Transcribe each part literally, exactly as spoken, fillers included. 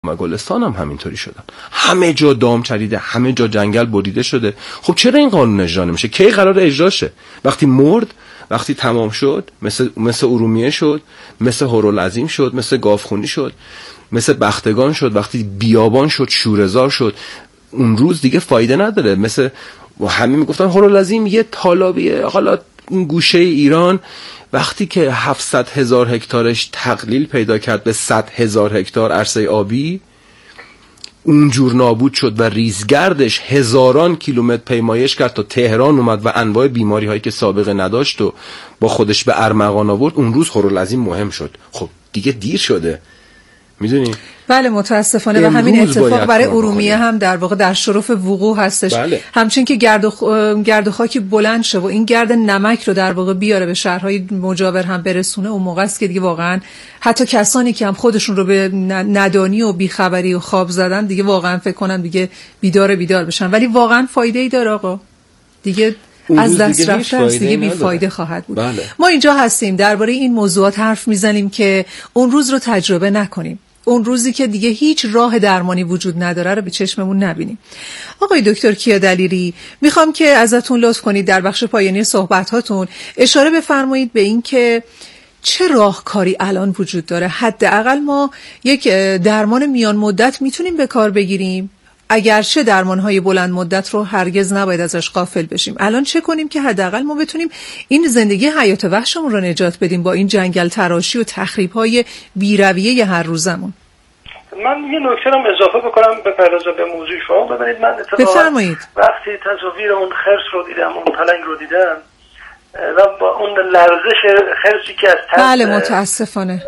و گلستان هم همینطوری شدن. همه جا دام چریده، همه جا جنگل بریده شده. خب چرا این قانون اجرا نمیشه؟ کی قرار اجرا شه؟ وقتی مرد، وقتی تمام شد، مثل مثل ارومیه شد، مثل هورالعظیم شد، مثل گاوخونی شد، مثل بختگان شد، وقتی بیابان شد، شوره‌زار شد، اون روز دیگه فایده نداره. مثل و همه میگفتن هورالعظیم یه تالابیه، حالا این گوشه ایران وقتی که هفتصد هزار هکتارش تقلیل پیدا کرد به صد هزار هکتار عرصه آبی، اونجور نابود شد و ریزگردش هزاران کیلومتر پیمایش کرد تا تهران اومد و انواع بیماری هایی که سابقه نداشت و با خودش به ارمغان آورد. اون روز هورالعظیم مهم شد. خب دیگه دیر شده، میدونی؟ بله متاسفانه. و همین اتفاق برای ارومیه هم در واقع در شرف وقوع هستش. بله. همچنین که گرد و, خ... گرد و خاکی بلند شه و این گرد نمک رو در واقع بیاره به شهرهای مجاور هم برسونه، اون موقع است که دیگه واقعا حتی کسانی که هم خودشون رو به ندانی و بیخبری و خواب زدن دیگه واقعا فکر کنن دیگه بیدار بیدار بشن. ولی واقعا فایده ای داره آقا؟ دیگه از دست رفته است، دیگه بیفایده خواهد بود. بله. ما اینجا هستیم درباره این موضوعات حرف میزنیم که اون روز رو تجربه نکنیم، اون روزی که دیگه هیچ راه درمانی وجود نداره رو به چشممون نبینیم. آقای دکتر کیا دلیری، میخوام که ازتون لطف کنید در بخش پایانی صحبت هاتون اشاره بفرمایید به این که چه راهکاری الان وجود داره. حداقل ما یک درمان میان مدت میتونیم به کار بگیریم، اگرچه درمانهای بلند مدت رو هرگز نباید ازش غافل بشیم. الان چه کنیم که حداقل ما بتونیم این زندگی حیات وحشمون رو نجات بدیم با این جنگل تراشی و تخریب‌های بی‌رویه هر روزمون؟ من یه نکته رو اضافه بکنم به پردازه به موضوع شما. ببینید من اتفاقا وقتی تصاویر اون خرس رو دیدم، اون پلنگ رو دیدم و با اون لرزش خرسی که از ترس بله متاسفانه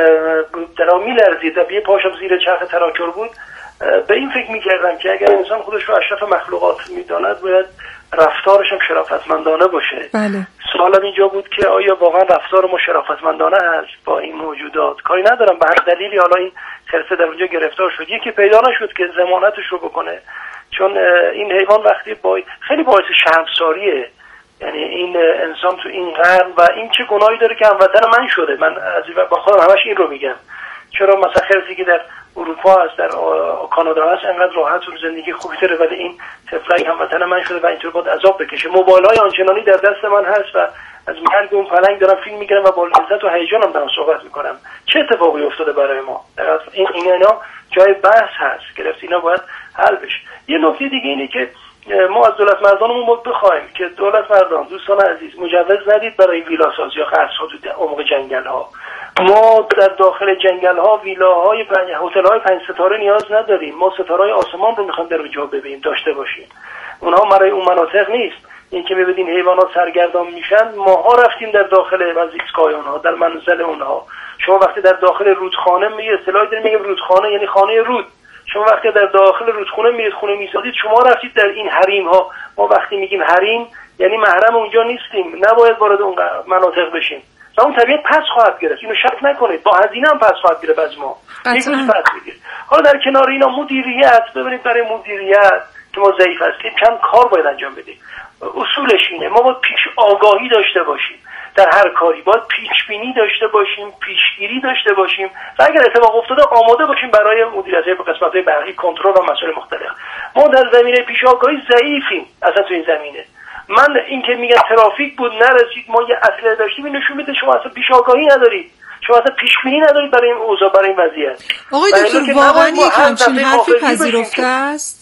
درا می‌لرزید و یه پاشم زیر چرخ تراکتور بود، به این فکر می‌کردم که اگر انسان خودش رو اشرف مخلوقات می‌داند باید رفتارش هم شرافتمندانه باشه. بله. سوالم اینجا بود که آیا واقعا رفتار ما شرافتمندانه است با این موجودات؟ کاری ندارم به هر دلیلی حالا این خرسه در اونجا گرفتار شد، یکی پیدا نشد که ضمانتش رو بکنه، چون این حیوان وقتی با خیلی باعث شرمساریه. یعنی این انسان تو این قرن و این چه گناهی داره که هموطن من شده. من از با خودم همش این رو میگم، چرا مثلا خرسی که در اروپا هست، در کانادا هست، انقدر راحت و زندگی خوبی داره، ولی این طفلک هموطن من شده و اینطور باید عذاب بکشه. موبایل های آنچنانی در دست من هست و از مرگ اون پلنگ دارم فیلم میگیرم و با لذت و هیجانم دارم صحبت میکنم. چه اتفاقی افتاده برای ما؟ این این اینا جای بحث هست، گرفت اینا باید حل بشه. یه نکته دیگه اینه که ما از دولت مردانمون باید بخوایم که دولت مردان، دوستان عزیز، مجوز ندید برای ویلا سازی یا قصرها تو عمق جنگل ها. ما در داخل جنگل ها ویلاهای هتل های پنج ستاره نیاز نداریم. ما ستاره آسمان رو میخوایم در اونجا ببینیم، داشته باشیم. اونها برای اون مناطق نیست. این که ببینین حیوانات سرگردان میشن، ماها رفتیم در داخل وزیسکای اونها، در منزل اونها. شما وقتی در داخل رودخانه می اصطلاحی داریم میگیم رودخانه یعنی خانه رود. شما وقتی در داخل رودخانه میرید خونه میسازید، شما رفتید در این حریم ها. ما وقتی میگیم حریم یعنی محرم اونجا نیستیم، نباید وارد اون مناطق بشیم. و اون طبیعت پس خواهد گرفت، اینو شک نکنید، با هزینه هم پس خواهد گرفت از ما. یک روز پس میگیره. حالا در کنار اینا مدیریت، ببینید برای مدیریت که ما ضعیف هستیم چند کار باید انجام بدیم. اصولش اینه ما باید پیش آگاهی داشته باشیم در هر کاری، باید پیش بینی داشته باشیم، پیشگیری داشته باشیم و اگر اتفاق افتاده آماده باشیم برای مدیریت به قسمت‌های برقی، کنترل و مسائل مختلف. ما در زمینه پیش آگاهی ضعیفیم اصلا تو این زمینه. من این که میگن ترافیک بود نرسید، ما یه اصله داشتیم، این نشون میده شما اصلا پیش آگاهی ندارید، شما اصلا پیش بینی ندارید برای این اوضاع، برای این وضعیت. آقای دکتر واقعا یک همچین حرفی پذیرفته است؟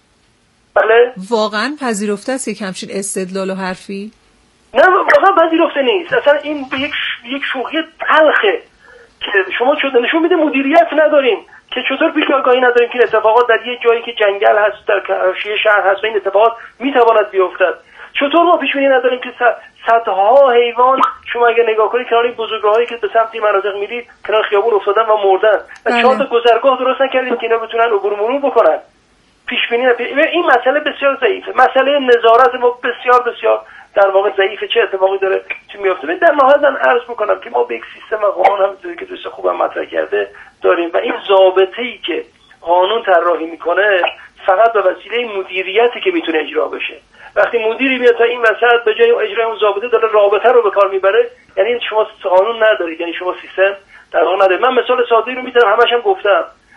بله واقعا پذیرفته است یک همچین استدلال و حرفی؟ نه واقعا پذیرفته نیست اصلا. این به یک یک شوخی تلخه که شما شده نشون میده مدیریت نداریم، که چطور پیش آگاهی نداریم که اتفاقات در یه جایی که جنگل هست، در حاشیه شهر هست و این اتفاقات میتواند بیفتد. چطور ما پیش بینی نداریم که صدها حیوان، شما اگه نگاه کنید کنار این بزرگراهایی که به سمت این مناطق میرید کنار خیابون افتادن و مردن و چهار تا گذرگاه درست نکردیم که اینا بتونن عبور مرور بکنن. پیش بینی این مسئله بسیار ضعیفه. مسئله نظارت ما بسیار بسیار در واقع ضعیفه. چه اتفاقی داره چه میفته؟ در نهایت من عرض میکنم که ما به یک سیستم قانون هم که دوست خوبم مطرح کرده داریم و این ضابطه‌ای که قانون طراحی میکنه فقط به وسیله مدیریتی که میتونه اجرا بشه. وقتی مدیری میاد تا این وسط به جای اجرای اون ضابطه داره رابطه رو به کار میبره، یعنی شما قانون ندارید، یعنی شما سیستم در واقع ندارید. من مثال ساده‌ای رو میزنم، همش هم گفتم.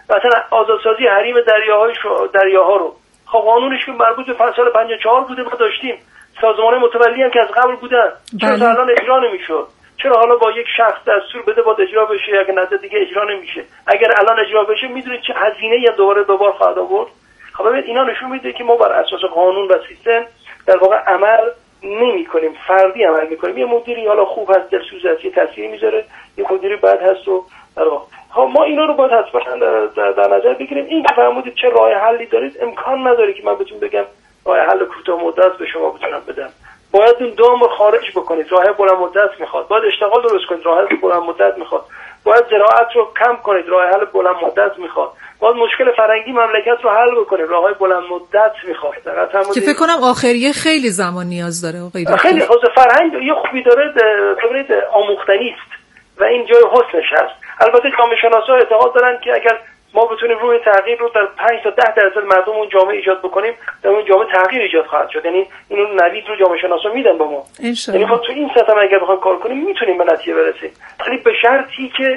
مثلا آزادسازی حریم دریاهای شو... دریاها رو، خب قانونش که مربوط به سال پنجاه و چهار بوده، ما داشتیم سازمان متولی هم که از قبل بودن، چرا تا الان اجرا نمیشد؟ چرا حالا با یک شخص دستور بده با اجرا بشه، اگه نظر دیگه اجرا نمیشه؟ اگر الان اجرا بشه میدونید چه هزینه‌ای هم دوباره دوبار خواهد آورد. خب ببین اینا نشون میده که ما بر اساس قانون و سیستم در واقع عمل نمی‌کنیم، فردی عمل می‌کنیم. یه مدیری حالا خوب هست، دلسوز است، یه تأثیری میذاره، یه مدیری بد هست و در واقع ها ما اینا رو باید حتما در, در نظر بگیریم. این که فرمودید چه راه حلی دارید، امکان نداره که من بهتون بگم راه حل کوتاه مدت به شما بتونم بدم. باید اون دام رو خارج بکنید، راه بلند مدت میخواد. باید اشتغال درست کنید، راه حل بلند مدت میخواد. باید زراعت رو کم کنید، راه حل بلند مدت میخواد. باید مشکل فرهنگی مملکت رو حل بکنید، راههای بلند مدت میخواد. که فکر کنم آخریه خیلی زمان نیاز داره آقای دکتر. خیلی خاصه فرهنگ یه خوبی داره، ببینید آموختنی است و این جای حسنش هست. البته جامعه شناسا اعتقاد دارن که اگر ما بتونیم روی تغییر رو در پنج تا ده درصد مردم اون جامعه ایجاد بکنیم، در اون جامعه تغییر ایجاد خواهد شد. یعنی اینو نوید رو جامعه شناسا میدن به ما. یعنی ما تو این سطح اگر بخوایم کار کنیم میتونیم به نتیجه برسیم، ولی به شرطی که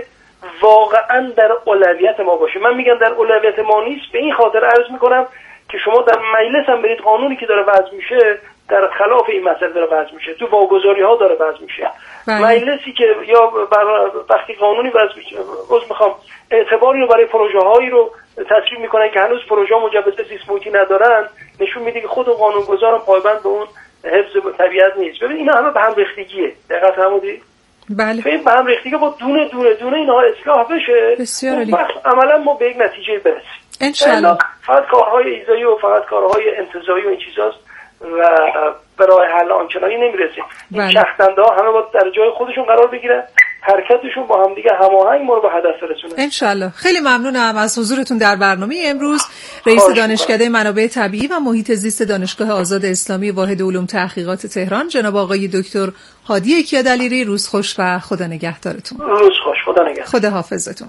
واقعا در اولویت ما باشه. من میگم در اولویت ما نیست، به این خاطر عرض میکنم که شما در مجلس هم برید، قانونی که داره وضع میشه در خلاف این مسئله داره وضع میشه، تو واگذاری ها داره وضع میشه. مجلسی که یا وقتی قانونی وضع میشه، روز میخوام اعتباری رو برای پروژه هایی رو تصویب میکنن که هنوز پروژه ها مجوز زیست محیطی ندارن، نشون میده که خود قانونگذارم پایبند به اون حفظ طبیعت نیست. ببین اینا همه به هم ریختگیه. دقیقاً فهمیدی؟ بله. فهم به هم ریختگی با دونه دونه دونه اینها اصلاح بشه. بسیار عالی. عملا ما به یک نتیجه برسیم. ان شاء الله. فقط کارهای ایزایی و فقط کارهای انتزاعی و این چیزاست و به راه حل آنچنانی نمیرسیم. این شخصنده ها همه باید در جای خودشون قرار بگیرن، حرکتشون با هم دیگه هماهنگ ما رو به هدف برسونه. ان شاء الله. خیلی ممنونم از حضورتون در برنامه امروز. رئیس دانشکده منابع طبیعی و محیط زیست دانشگاه آزاد اسلامی واحد علوم تحقیقات تهران، جناب آقای دکتر هادی کیادلیری. روز خوش و خدا نگهدارتون. روز خوش، خدا نگهدار. خدا حافظتون.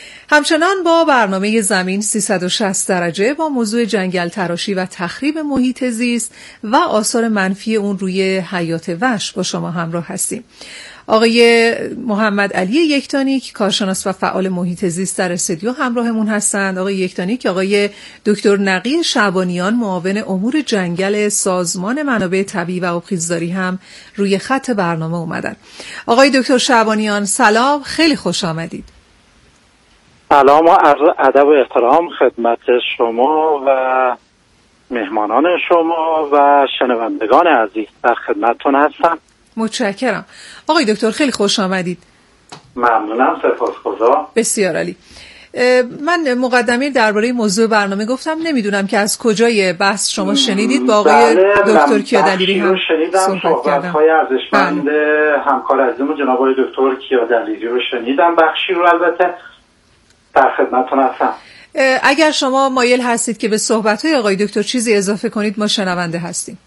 همچنان با برنامه زمین سیصد و شصت درجه با موضوع جنگل تراشی و تخریب محیط زیست و آثار منفی اون روی حیات وحش با شما همراه هستیم. آقای محمد علی یکتانیک، کارشناس و فعال محیط زیست در استودیو همراهمون هستند. آقای یکتانیک، آقای دکتر نقی شعبانیان، معاون امور جنگل سازمان منابع طبیعی و آبخیزداری هم روی خط برنامه اومدن. آقای دکتر شعبانیان سلام، خیلی خوش آمدید. سلام و عرض ادب و احترام خدمت شما و مهمانان شما و شنوندگان عزیز، در خدمتتون هستم. متشکرم. آقای دکتر خیلی خوش آمدید. ممنونم، سپاسگزارم. بسیار عالی. من مقدمه درباره موضوع برنامه گفتم، نمیدونم که از کجای بحث شما شنیدید. با آقای دکتر کیادلیری هم شنیدم، صحبت‌های ارزشمند همکار عزیزم جناب آقای دکتر کیادلیری رو شنیدم، بخشی رو البته در خدمتتون هستم. اگر شما مایل هستید که به صحبت‌های آقای دکتر چیزی اضافه کنید، ما شنونده هستیم.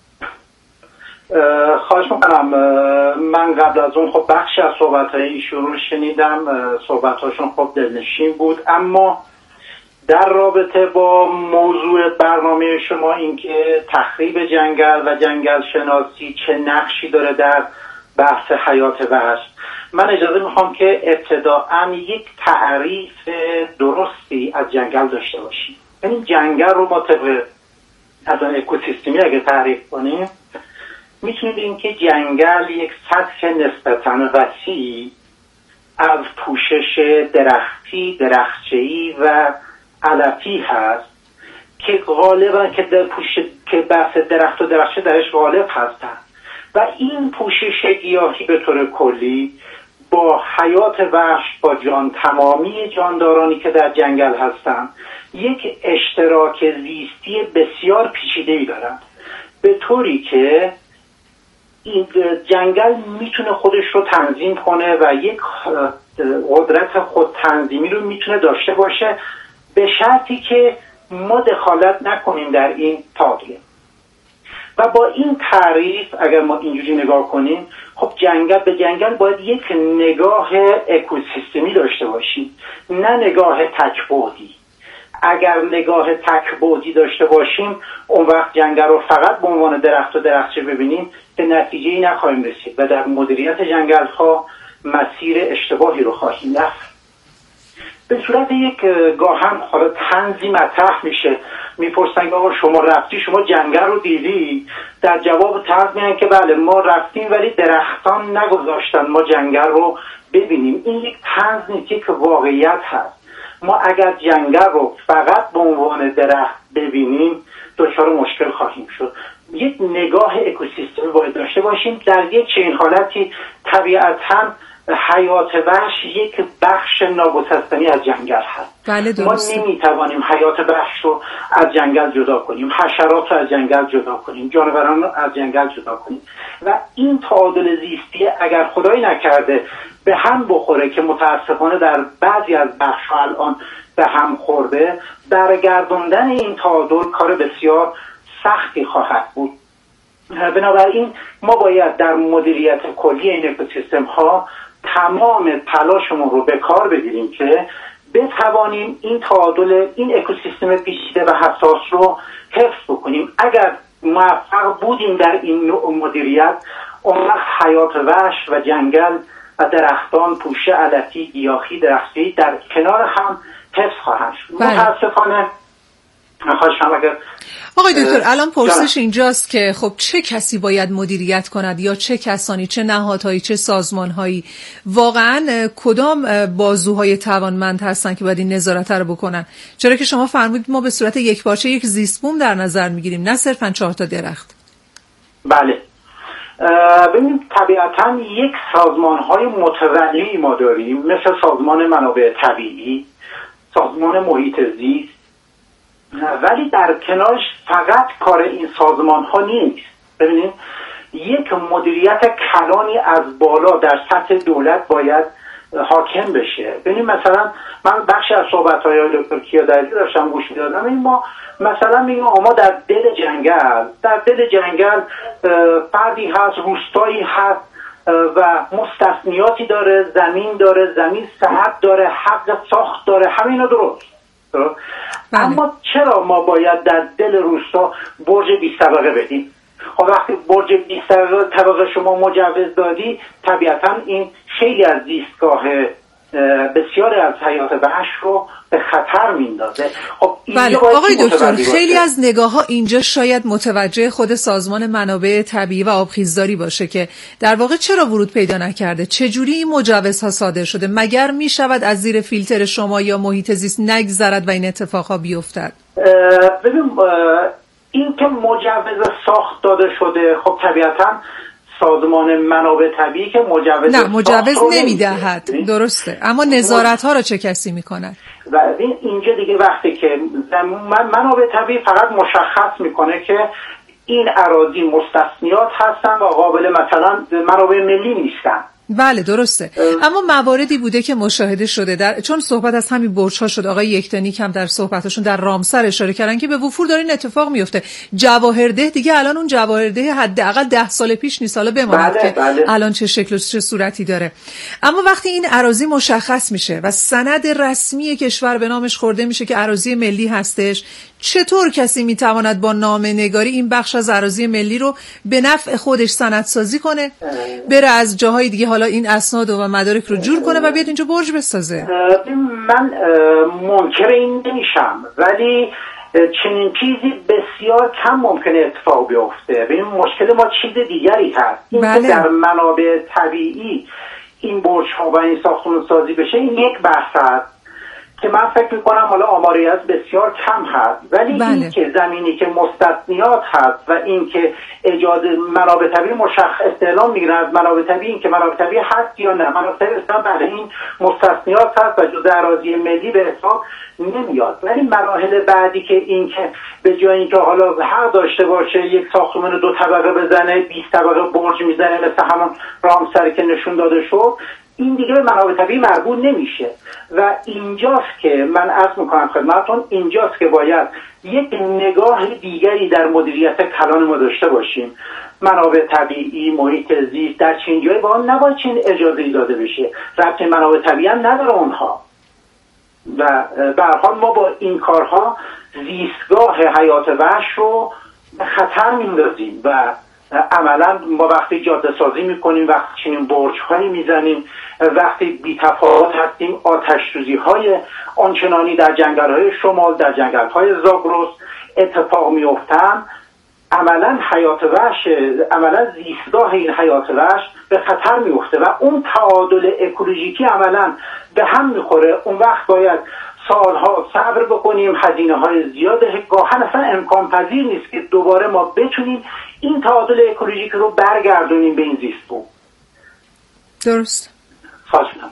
خواهش میکنم. من قبل از اون خب بخشی از صحبت‌های ایشون رو شنیدم، صحبت‌هاشون خب دلنشین بود، اما در رابطه با موضوع برنامه شما، اینکه تخریب جنگل و جنگل شناسی چه نقشی داره در بحث حیات وحش، من اجازه میخوام که ابتداً یک تعریف درستی از جنگل داشته باشیم. یعنی جنگل رو ما طبق از اون اکوسیستمی اگه تعریف کنیم، میتونیم بگیم که جنگل یک سطح نسبتاً وسیع از پوشش درختی، درختچه‌ای و علفی هست که غالبا که در پوشش که بحث درخت و درختچه درش غالب هستن و این پوشش گیاهی به طور کلی با حیات وحش، با جان تمامی جاندارانی که در جنگل هستن، یک اشتراک زیستی بسیار پیچیده‌ای دارن، به طوری که این جنگل میتونه خودش رو تنظیم کنه و یک قدرت خود تنظیمی رو میتونه داشته باشه، به شرطی که ما دخالت نکنیم در این تاغیه. و با این تعریف اگر ما اینجوری نگاه کنیم، خب جنگل به جنگل باید یک نگاه اکوسیستمی داشته باشیم، نه نگاه تک‌بعدی. اگر نگاه تک‌بعدی داشته باشیم، اون وقت جنگل رو فقط به عنوان درخت و درختچه ببینیم، به نتیجه‌ای نخواهیم رسید و در مدیریت جنگل‌ها مسیر اشتباهی رو خواهیم رفت. به صورت یک گاهن حالا طنزی مطرح میشه، میپرسن آقا شما رفتی، شما جنگل رو دیدی؟ در جواب طرف میگن که بله ما رفتیم ولی درختان نگذاشتن ما جنگل رو ببینیم. این یک طنز نیست، یک واقعیت هست. ما اگر جنگل رو فقط به عنوان درخت ببینیم دچار مشکل خواهیم شد. یک نگاه اکوسیستمی باید داشته باشیم. در یک چنین حالتی طبیعتاً حیات وحش یک بخش ناگسستنی از جنگل هست. بله ما نمیتوانیم حیات وحش رو از جنگل جدا کنیم، حشرات رو از جنگل جدا کنیم، جانوران رو از جنگل جدا کنیم و این تعادل زیستی اگر خدایی نکرده به هم بخوره که متاسفانه در بعضی از بخش‌ها الان به هم خورده، برگردوندن این تعادل کار بسیار سختی خواهد بود. بنابراین ما باید در مدیریت کلی این اکوسیستم ها تمام تلاشمون رو به کار بگیریم که بتوانیم این تعادل این اکوسیستم پیچیده و حساس رو حفظ بکنیم. اگر موفق بودیم در این نوع مدیریت، اون وقت حیات وحش و جنگل و درختان، پوشه علفی، گیاهی، درختی در کنار هم حفظ خواهند شد. متاسفانه خواهشم اگر آقای دکتر الان پرسش اینجاست که خب چه کسی باید مدیریت کند، یا چه کسانی، چه نهادهایی، چه سازمانهایی، واقعا کدام بازوهای توانمند هستن که باید این نظارت رو بکنن؟ چرا که شما فرمودید ما به صورت یک پارچه یک زیست بوم در نظر میگیریم، نه صرفا چهار تا درخت. بله ببینید طبیعتا یک سازمانهای متولی ما داریم، مثل سازمان منابع طبیعی، سازمان محیط زیست، ولی در کنارش فقط کار این سازمان ها نیست. ببینید یک مدیریت کلانی از بالا در سطح دولت باید حاکم بشه. ببینید مثلا من بخشی از صحبت های دکتر کیادری داشتم گوش میدادم، این ما مثلا میگیم ما در دل جنگل در دل جنگل فردی هست، روستایی هست و مستثنیاتی داره، زمین داره، زمین صحت داره، حق ساخت داره، همه درست. بله. اما چرا ما باید در دل روستا برج بیست طبقه بدیم؟ خب وقتی برج بیست طبقه شما مجوز دادی، طبیعتا این خیلی از زیستگاه بسیاری از حیات وحش رو به خطر میندازه. خب بله آقای دکتر خیلی از نگاه ها اینجا شاید متوجه خود سازمان منابع طبیعی و آبخیزداری باشه که در واقع چرا ورود پیدا نکرده، چجوری این مجوزها صادر شده، مگر میشود از زیر فیلتر شما یا محیط زیست نگذرد و این اتفاقها بیفتد؟ ببین این که مجوز ساخت داده شده، خب طبیعتاً سازمان منابع طبیعی که مجوز نه مجوز نمیدهد، درسته، اما نظارت ها را چه کسی میکنه؟ و این اینجا دیگه وقتی که منابع طبیعی فقط مشخص میکنه که این اراضی مستثنیات هستن و قابل مثلا منابع ملی نیستن. بله درسته، اما مواردی بوده که مشاهده شده در چون صحبت از همین برج‌ها شد، آقای یکتانی هم در صحبتاشون در رامسر اشاره کردن که به وفور داره این اتفاق میفته. جواهرده دیگه الان اون جواهرده حداقل ده سال پیش نیست، حالا بماند بله، که بله. الان چه شکل و چه صورتی داره. اما وقتی این اراضی مشخص میشه و سند رسمی کشور به نامش خورده میشه که اراضی ملی هستش، چطور کسی میتواند با نامه‌نگاری این بخش از اراضی ملی رو به نفع خودش سندسازی کنه، بره از جاهای دیگه حالا این اسناد و مدارک رو جور کنه و بیاد اینجا برج بسازه؟ من منکر این نمیشم، ولی چنین چیزی بسیار کم ممکنه اتفاق بیفته. ببین مشکل ما چیز دیگری هست، این بله. که در منابع طبیعی این برج ها و این ساختمان سازی بشه، این یک بحث هست که من فکر میکنم حالا آماری از بسیار کم هست، ولی بله. این که زمینی که مستثنیات هست و این که اجازه منابع طبیعی مشخص استعلام میگیرن از منابع طبیعی، این که منابع طبیعی هست یا نه، منابع طبیعی اصلا برای این مستثنیات هست و جزء اراضی ملی به حساب نمیاد. ولی مراحل بعدی که این که به جای اینکه حالا حق داشته باشه یک ساختمان دو طبقه بزنه، بیست طبقه برج میزنه مثل همون رامسر که نشون داده شد، این دیگه به منابع طبیعی مربوط نمیشه. و اینجاست که من عرض میکنم خدمتتون، اینجاست که باید یک نگاه دیگری در مدیریت کلان ما داشته باشیم. منابع طبیعی، محیط زیست، در چین جایی با آن نباید چین اجازه داده بشه، ربط منابع طبیعی هم نداره اونها. و به هر حال ما با این کارها زیستگاه حیات وحش رو به خطر میندازیم و عملا ما وقتی جاده سازی میکنیم، وقتی چنین برج هایی میزنیم، وقتی بی‌تفاوت هستیم، آتش سوزی های آنچنانی در جنگل های شمال، در جنگل های زاگرس اتفاق میافتن، عملا حیات وحش، عملا زیستگاه این حیات وحش به خطر میفته و اون تعادل اکولوژیکی عملا به هم میخوره. اون وقت باید سالها صبر بکنیم، هزینه های زیاده، گاهن اصلا امکان پذیر نیست که دوباره ما بتونیم این تعادل اکولوژیک رو برگردونیم به این زیستگاه. درست. خواهشم.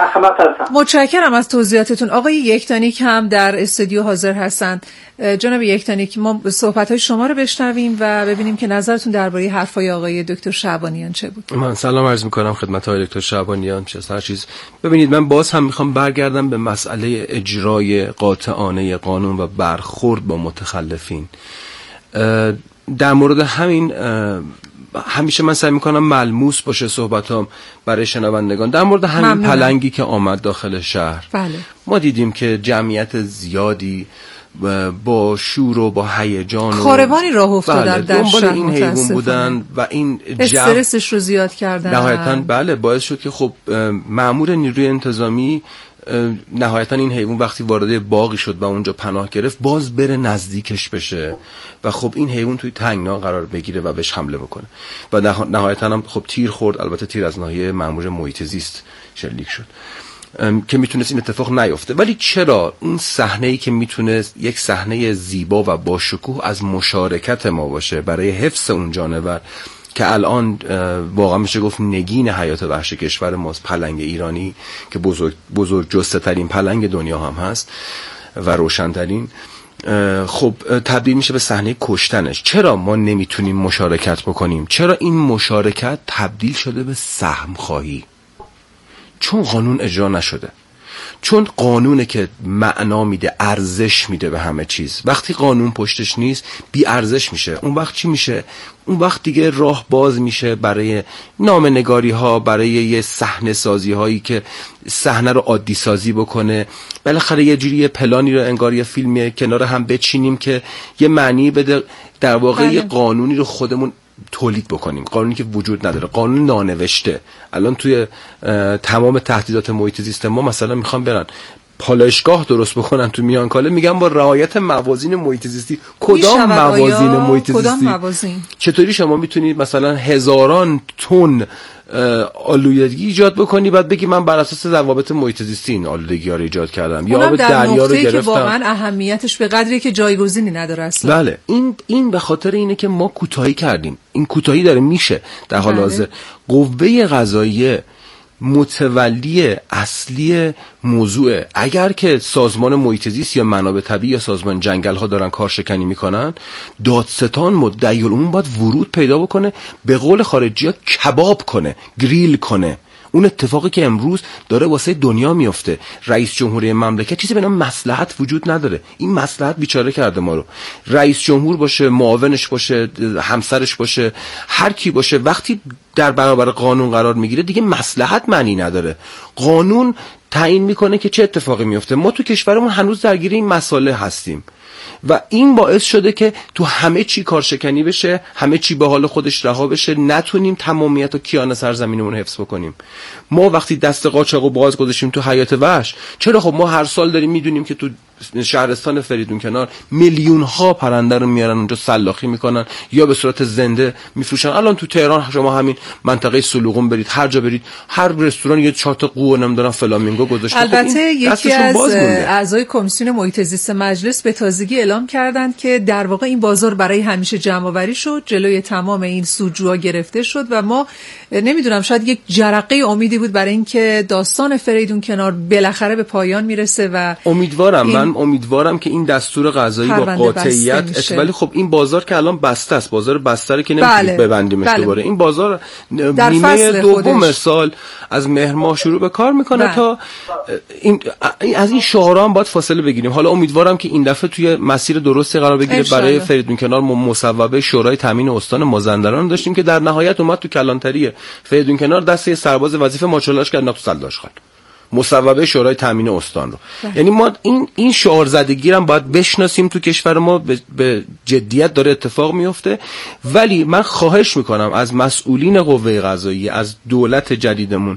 متشکرم از توضیحاتتون. آقای یکتانیک هم در استودیو حاضر هستند. جناب یکتانیک، ما صحبت‌های شما رو بشنویم و ببینیم که نظرتون درباره حرفای آقای دکتر شعبانیان چه بود. من سلام عرض می‌کنم خدمت آقای دکتر شعبانیان. چه هر چیز ببینید، من باز هم می‌خوام برگردم به مسئله اجرای قاطعانه قانون و برخورد با متخلفین. در مورد همین همیشه من سعی میکنم ملموس باشه صحبتام برای شنوندگان. در مورد همین ممنونم. پلنگی که آمد داخل شهر، بله. ما دیدیم که جمعیت زیادی با شور و با هیجان خاروانی راه افتادن بله. در شهر، این حیوان بودن و این استرسش رو زیاد کردن نهایتاً بله باعث شد که خب مأمور نیروی انتظامی نهایتا این حیوان وقتی وارد باغی شد و اونجا پناه گرفت باز بره نزدیکش بشه و خب این حیوان توی تنگنا قرار بگیره و بهش حمله بکنه و نهایتا هم خب تیر خورد. البته تیر از ناحیه مأمور محیط زیست شلیک شد که میتونست این اتفاق نیفته. ولی چرا اون صحنه‌ای که میتونست یک صحنه زیبا و با شکوه از مشارکت ما باشه برای حفظ اون جانور که الان واقعا میشه گفت نگین حیات وحش کشور ماست، پلنگ ایرانی که بزرگ بزرگ جسته ترین پلنگ دنیا هم هست و روشن‌ترین، خب تبدیل میشه به صحنه کشتنش. چرا ما نمیتونیم مشارکت بکنیم؟ چرا این مشارکت تبدیل شده به سهم خواهی؟ چون قانون اجرا نشده، چون قانونه که معنا میده، ارزش میده به همه چیز. وقتی قانون پشتش نیست بی ارزش میشه. اون وقت چی میشه؟ اون وقت دیگه راه باز میشه برای نامه‌نگاری ها، برای یه صحنه سازی هایی که صحنه رو عادی سازی بکنه. بالاخره یه جوری پلانی رو انگار یه فیلمی کنار هم بچینیم که یه معنی بده. در واقع یه قانونی رو خودمون تولید بکنیم، قانونی که وجود نداره، قانون نانوشته. الان توی تمام تهدیدات محیط زیست ما مثلا میخوام برن پالایشگاه درست بکنن تو میانکاله، میگن با رعایت موازین محیط زیستی. کدام موازین محیط زیستی؟ موازین؟ چطوری شما میتونید مثلا هزاران تن آلودگی ایجاد بکنی بعد بگی من بر اساس ضوابط محیط زیستی این آلودگی ها رو ایجاد کردم یا آب دریا رو گرفتم؟ که واقعا اهمیتش به قدری که جایگزینی نداره اصلا. بله، این این به خاطر اینه که ما کوتاهی کردیم. این کوتاهی داره میشه در حال حاضر. قوه قضاییه متولی اصلی موضوع، اگر که سازمان محیط زیست یا منابع طبیعی یا سازمان جنگل ها دارن کارشکنی میکنن، دادستان مدعی العموم باید ورود پیدا بکنه، به قول خارجی ها کباب کنه، گریل کنه. اون اتفاقی که امروز داره واسه دنیا میفته، رئیس جمهوری مملکت چیزی به نام مصلحت وجود نداره. این مصلحت بیچاره کرده ما رو. رئیس جمهور باشه، معاونش باشه، همسرش باشه، هر کی باشه، وقتی در برابر قانون قرار میگیره دیگه مصلحت معنی نداره. قانون تعیین میکنه که چه اتفاقی میفته. ما تو کشورمون هنوز درگیر این مسائل هستیم و این باعث شده که تو همه چی کارشکنی بشه، همه چی به حال خودش رها بشه، نتونیم تمامیت و کیان سرزمینمون حفظ بکنیم. ما وقتی دست قاچاق و باز گذاشتیم تو حیات وحش، چرا؟ خب ما هر سال داریم میدونیم که تو شهرستان فریدون کنار میلیون ها پرنده رو میارن اونجا سلاخی میکنن یا به صورت زنده میفروشن. الان تو تهران شما همین منطقه سلوغون برید، هر جا برید، هر رستوران یه چهار تا قو نمیدونم فلامینگو گذاشته. البته یکی از اعضای کمیسیون محیط زیست مجلس به تازگی اعلام کردند که در واقع این بازار برای همیشه جمع آوری شد، جلوی تمام این سودجوها گرفته شد و ما نمیدونم شاید یک جرقه امیدی بود برای اینکه داستان فریدون کنار بالاخره به پایان میرسه و امیدوارم من امیدوارم که این دستور قضایی با قاطعیت، ولی خب این بازار که الان بسته است، بازار بسته که نمیتونیم بله. ببندیمش بله. دوباره. این بازار نیمه دوم سال از مهر ماه شروع به کار میکنه بله. تا این از این شعارا هم باید فاصله بگیریم. حالا امیدوارم که این دفعه توی مسیر درستی قرار بگیره. برای فریدون کنار مصوبه شورای تامین استان مازندران داشتیم که در نهایت اومد تو کلانتری فریدون کنار دست یه سرباز وظیفه ماچولاش کرد تو سلداشخان. مصوبه شورای تامین استان رو. یعنی ما این این شعار زدگی رو باید بشناسیم تو کشور ما، به, به جدیت داره اتفاق میفته. ولی من خواهش میکنم از مسئولین قوه قضاییه، از دولت جدیدمون،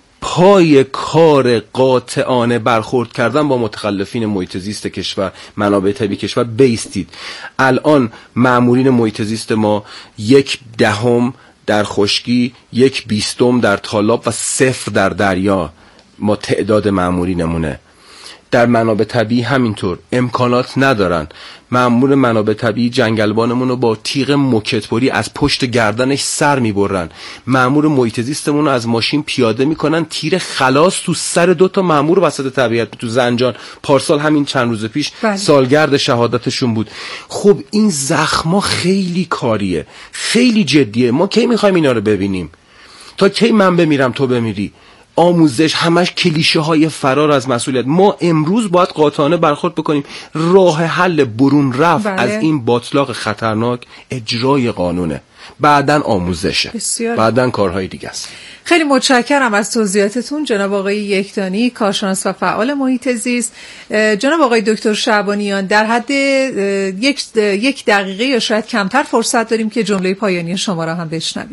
پای کار قاطعانه برخورد کردن با متخلفین محیط زیست کشور، منابع طبیعی کشور بایستید. الان مامورین محیط زیست ما یک دهم در خشکی، یک بیستم در تالاب و صفر در دریا ما تعداد مامورینمونه. در منابع طبیعی همینطور امکانات ندارن. مأمور منابع طبیعی جنگلبانمون رو با تیغ موکتبری از پشت گردنش سر میبرن. مأمور محیط زیستمون رو از ماشین پیاده میکنن، تیر خلاص تو سر دو تا مأمور وسط طبیعت تو زنجان. پارسال همین چند روز پیش بله. سالگرد شهادتشون بود. خب این زخما خیلی کاریه، خیلی جدیه. ما کی میخوایم اینا رو ببینیم؟ تا کی من بمیرم تو بمیری؟ آموزش همش کلیشه های فرار از مسئولیت. ما امروز باید قاطعانه برخورد بکنیم. راه حل برون رفت بله. از این باطلاق خطرناک اجرای قانونه، بعدن آموزشه، بعدن کارهای دیگه است. خیلی متشکرم از توضیحاتتون جناب آقای یکتانی، کارشناس و فعال محیط زیست. جناب آقای دکتر شعبانیان، در حد یک یک دقیقه یا شاید کمتر فرصت داریم که جمله پایانی شما را هم بشنویم.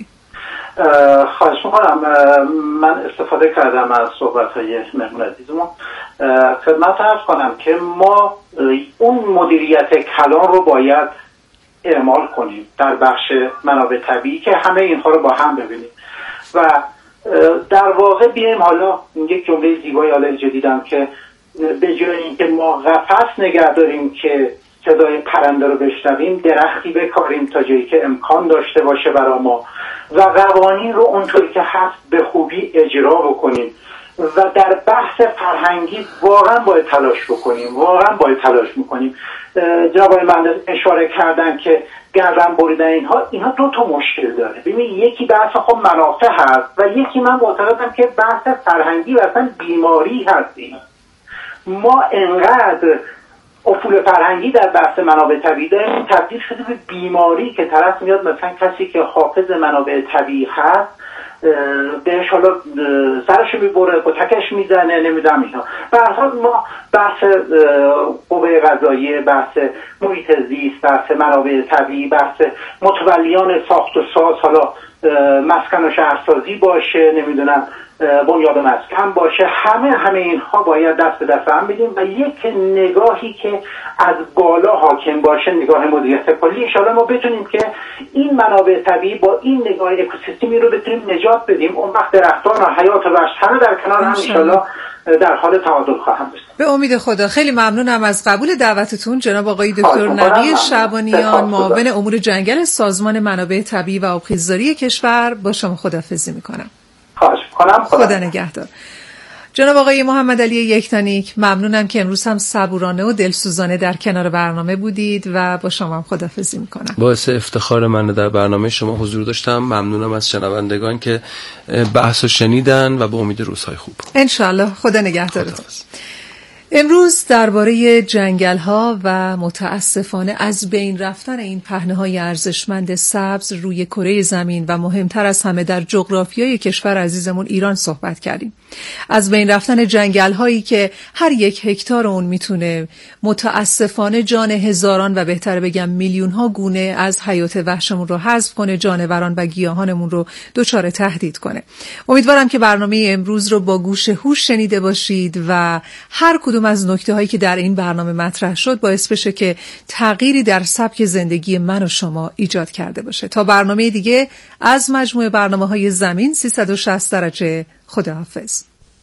خواهش میکنم. من استفاده کردم از صحبت‌های مهمون عزیزمون. خدمت عرض کنم که ما اون مدیریت کلان رو باید اعمال کنیم در بخش منابع طبیعی که همه اینها رو با هم ببینیم و در واقع بیایم. حالا یک جمله زیبایی حالا جدیدم که به جای اینکه ما قفس نگه داریم که صدای پرنده رو بشنویم، درختی بکاریم تا جایی که امکان داشته باشه برای ما و قوانین رو اونطوری که هست به خوبی اجرا بکنیم و در بحث فرهنگی واقعا باید تلاش بکنیم، واقعا باید تلاش میکنیم. جناب آقای مهندس اشاره کردن که گردن بریدن اینها اینها دو تا مشکل داره. ببین، یکی بحث خب منافع هست و یکی من معتقدم که بحث فرهنگی و اصلا بیماری هست. ما انقدر افول فرهنگی در بحث منابع طبیعی داریم تبدیل شده به بیماری که طرف میاد مثلا کسی که حافظ منابع طبیعی هست بهش حالا سرشو میبره، کتکش میزنه، نمیدونم اینا. به هر حال ما بحث قوه قضاییه، بحث محیط زیست، بحث منابع طبیعی، بحث متولیان ساخت و ساز، حالا مسکن و شهرسازی باشه، نمیدونم بنیاد مسکن باشه، همه همه اینها باید دست به دست هم بدیم و یک نگاهی که از بالا حاکم باشه، نگاه مدیریت کلی، ان شاءالله ما بتونیم که این منابع طبیعی با این نگاه اکوسیستمی رو بتونیم نجات بدیم. اون وقت درختان و حیات و وحش همه در کنار هم ان شاءالله در حال تعادل خواهم داشت. به امید خدا. خیلی ممنونم از قبول دعوتتون جناب آقای دکتر نقی شعبانیان، معاون امور جنگل سازمان منابع طبیعی و آبخیزداری کشور. با شما خداحافظی میکنم. خواهش میکنم. خدا, خدا نگهدار. جناب آقای محمد علی یکتانی، ممنونم که امروز هم صبورانه و دلسوزانه در کنار برنامه بودید و با شما هم خداحافظی میکنم. باعث افتخار من در برنامه شما حضور داشتم. ممنونم از شنوندگان که بحثو شنیدن و به امید روزهای خوب ان شاء الله. خدا نگهدارتون. امروز درباره جنگل‌ها و متاسفانه از بین رفتن این پهنه‌های ارزشمند سبز روی کره زمین و مهمتر از همه در جغرافیای کشور عزیزمون ایران صحبت کردیم. از بین رفتن جنگل‌هایی که هر یک هکتار اون میتونه متاسفانه جان هزاران و بهتر بگم میلیون‌ها گونه از حیات وحشمون رو حذف کنه، جانوران و گیاهانمون رو دچار تهدید کنه. امیدوارم که برنامه امروز رو با گوش هوش شنیده باشید و هر کدوم از نکته‌هایی که در این برنامه مطرح شد باعث بشه که تغییری در سبک زندگی من و شما ایجاد کرده باشه. تا برنامه دیگه از مجموعه برنامه‌های زمین سیصد و شصت درجه، خداحافظ.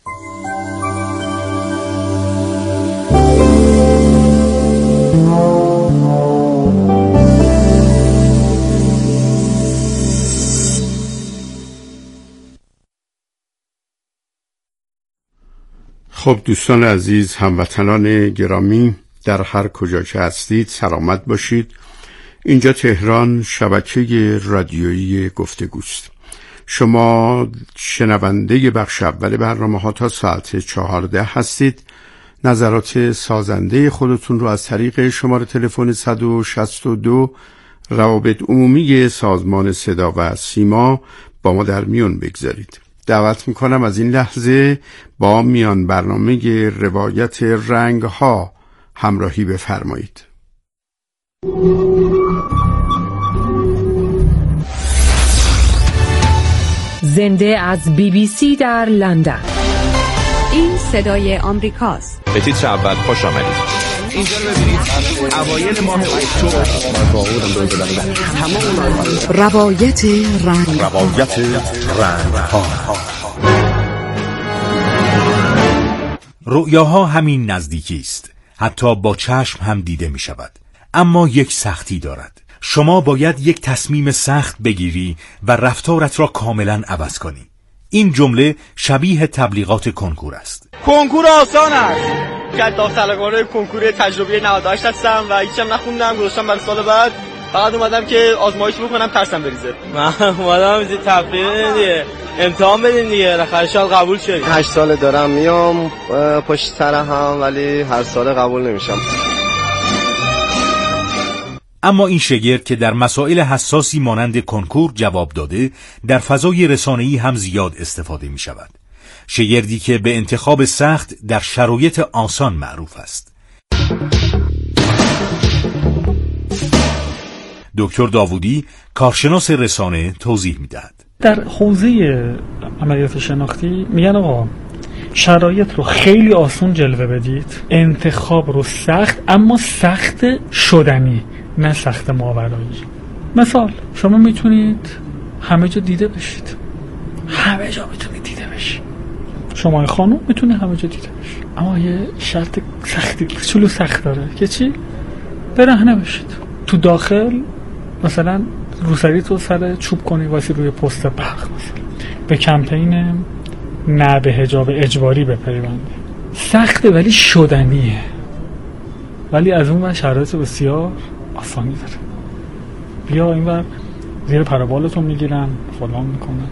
خب دوستان عزیز، هموطنان گرامی، در هر کجا که هستید سلامت باشید. اینجا تهران، شبکه رادیویی گفتگوست. شما شنونده بخش اول برنامه ها تا ساعت چهارده هستید. نظرات سازنده خودتون رو از طریق شماره تلفن صد و شصت و دو روابط عمومی سازمان صدا و سیما با ما در میون بگذارید. دعوت میکنم از این لحظه با میان برنامه روایت رنگ ها همراهی بفرمایید. زنده از بی بی سی در لندن. این صدای آمریکاست. به تیتر اول خوش آمدید. اینجا رو ببینید. اوایل ماه اکتبر روایت رنگ روایت رنگ ها. رؤیاها همین نزدیکی است. حتی با چشم هم دیده می شود. اما یک سختی دارد. شما باید یک تصمیم سخت بگیری و رفتارت را کاملا عوض کنی. این جمله شبیه تبلیغات کنکور است. کنکور آسان است. که داوطلبانه کنکور تجربی نود و هشت هستم و هیچم نخوندم، گذاشتم برای سال بعد. فقط اومدم که آزمایش بکنم، ترسم بریزه. من اومدم از تفریح دیگه، امتحان بدین دیگه، بالاخره شاید قبول شدی. هشت سال دارم میام پشت سر هم، ولی هر سال قبول نمیشم. اما این شگرد که در مسائل حساسی مانند کنکور جواب داده، در فضای رسانه‌ای هم زیاد استفاده می شود. شگردی که به انتخاب سخت در شرایط آسان معروف است. دکتر داوودی، کارشناس رسانه، توضیح می دهد. در حوزه عملیات شناختی میگن آقا شرایط رو خیلی آسون جلوه بدید، انتخاب رو سخت، اما سخت شدنی، نه سخت ماورایی. مثال، شما میتونید همه جا دیده بشید، همه جا میتونید دیده بشید، شما خانم میتونید همه جا دیده بشید، اما یه شرط سختی چلو سخت داره که چی؟ برهنه بشید. تو داخل مثلا روسری تو سر چوب کنی واسه روی پست برق، مثلا به کمپین نه به حجاب اجباری بپیوندی. سخته ولی شدنیه، ولی از اون من شرایط بسیار آسانی داره. بیا اینور زیر پروبالتون میگیرن، فلان میکنن.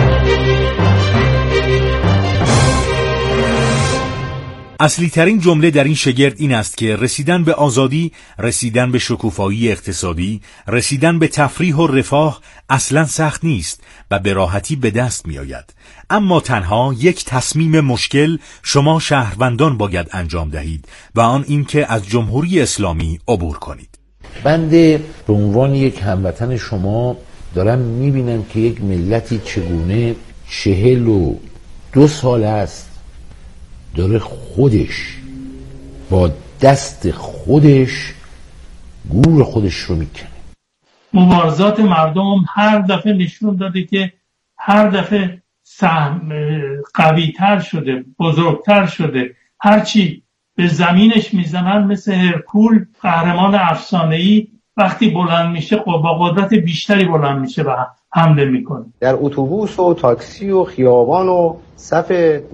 اصلی ترین جمله در این شگرد این است که رسیدن به آزادی، رسیدن به شکوفایی اقتصادی، رسیدن به تفریح و رفاه اصلا سخت نیست و به راحتی به دست می آید. اما تنها یک تصمیم مشکل شما شهروندان باید انجام دهید و آن این که از جمهوری اسلامی عبور کنید. بنده به عنوان یک هموطن شما دارم می بینم که یک ملتی چگونه چهل و دو سال است داره خودش با دست خودش گور خودش رو میکنه. مبارزات مردم هر دفعه نشون داده که هر دفعه سهم قوی تر شده، بزرگتر شده. هرچی به زمینش میزنن مثل هرکول قهرمان افسانه‌ای وقتی بلند میشه با قدرت بیشتری بلند میشه و حمله میکنه. در اتوبوس و تاکسی و خیابان و صف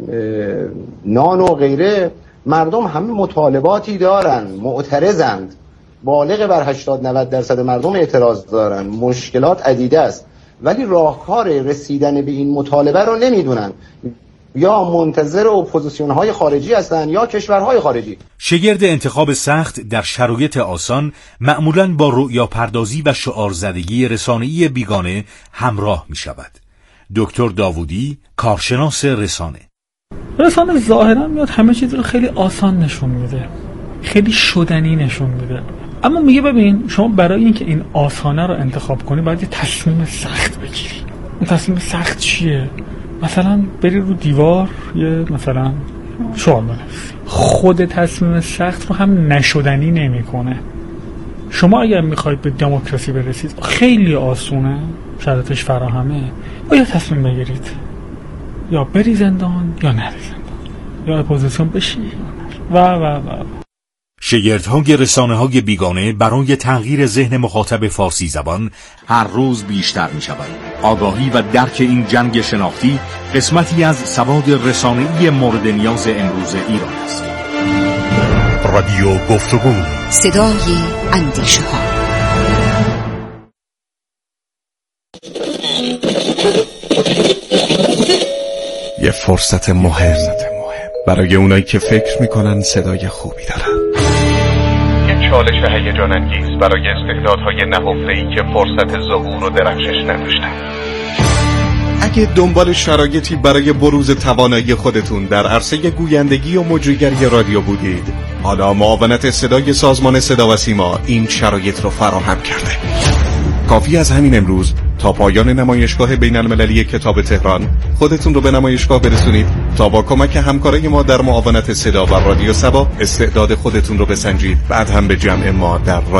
نان و غیره مردم همه مطالباتی دارن، معترضند. بالغ بر هشتاد نود درصد مردم اعتراض دارن. مشکلات عدیده است، ولی راهکار رسیدن به این مطالبه رو نمیدونن. یا منتظر اپوزیسیون‌های خارجی هستند یا کشورهای خارجی. شگرد انتخاب سخت در شرایط آسان معمولاً با رؤیا پردازی و شعارزدگی رسانه‌ای بیگانه همراه می شود. دکتر داوودی، کارشناس رسانه. رسانه ظاهراً میاد همه چیز رو خیلی آسان نشون میده، خیلی شدنی نشون میده، اما میگه ببین شما برای اینکه این آسانه رو انتخاب کنی باید یه تصمیم سخت بگیری. اون تصمیم سخت چیه؟ مثلا بری رو دیوار یه مثلا شعار بنویسی. خود تصمیم سخت رو هم نشدنی نمیکنه. شما اگر میخواید به دموکراسی برسید خیلی آسونه، شرایطش فراهمه، باید تصمیم بگیرید یا بری زندان یا نری زندان، یا اپوزیسیون بشی و و و شگردهای رسانه‌های بیگانه برای تغییر ذهن مخاطب فارسی زبان هر روز بیشتر می شود. آگاهی و درک این جنگ شناختی قسمتی از سواد رسانه‌ای مورد نیاز امروز ایران است. رادیو گفتگو، صدای اندیشه ها. یه فرصت مهم برای اونایی که فکر میکنن صدای خوبی دارن. یه چالش هیجان انگیز برای استعدادهای نهفته‌ای که فرصت ظهور و درخشش نداشتن. اگه دنبال شرایطی برای بروز توانایی خودتون در عرصه گویندگی و مجریگری رادیو بودید، حالا معاونت صدای سازمان صدا و سیما این شرایط رو فراهم کرده. کافی از همین امروز تا پایان نمایشگاه بین المللی کتاب تهران خودتون رو به نمایشگاه برسونید تا با کمک همکارای ما در معاونت صدا و رادیو سبا استعداد خودتون رو بسنجید، بعد هم به جمع ما در